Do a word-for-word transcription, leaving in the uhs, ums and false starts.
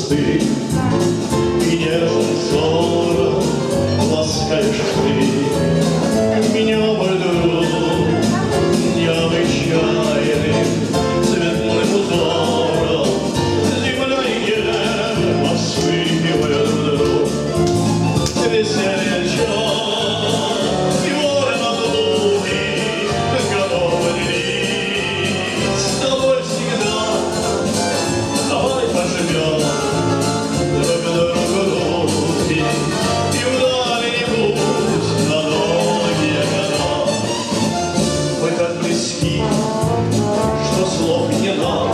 простым и нежным взором ласкаешь ты меня, мой друг, необычайным цветным узором. Земля и небо вспыхивают вдруг, веселье час, и горы над луной готовы делить с тобой всегда. Давай поживем друг другу руки и вдали-нибудь на долгие года. Мы так близки, что слов не надо.